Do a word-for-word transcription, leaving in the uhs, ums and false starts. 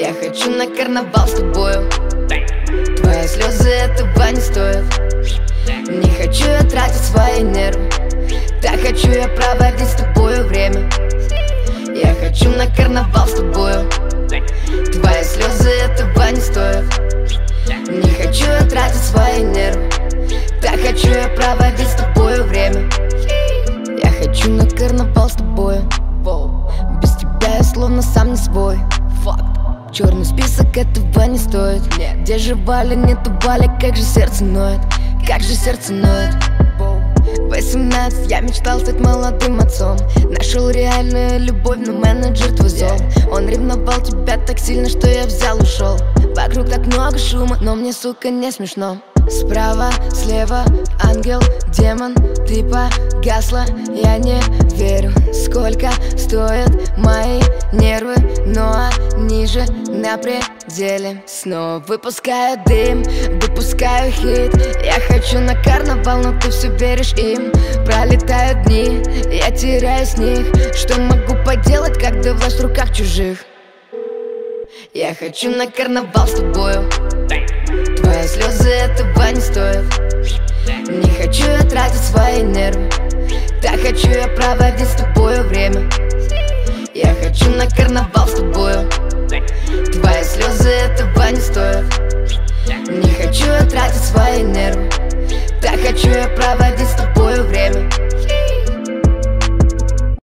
Я хочу на карнавал с тобою. Твои слезы этого не стоят. Не хочу я тратить свои нервы. Так хочу я проводить с тобою время. Я хочу на карнавал с тобою. Твои слезы этого не стоят. Не хочу я тратить свои нервы. Так хочу я проводить с тобою время. Я хочу на карнавал с тобою. Без тебя я словно сам не свой. Черный список этого не стоит. Где же Валя, нету Валя, как же сердце ноет. Как же сердце ноет. восемнадцать, я мечтал стать молодым отцом. Нашел реальную любовь, но менеджер твой зол. Он ревновал тебя так сильно, что я взял, ушел. Вокруг так много шума, но мне, сука, не смешно. Справа, слева, ангел, демон, ты погасла, я не верю. Сколько стоят мои нервы, но они же на пределе. Снова выпускаю дым, выпускаю хит. Я хочу на карнавал, но ты все веришь им. Пролетают дни, я теряю с них. Что могу поделать, когда власть в руках чужих? Я хочу на карнавал с тобою. Твои слезы этого не стоят. Не хочу я тратить свои нервы. Так хочу я проводить с тобою время. Я хочу на карнавал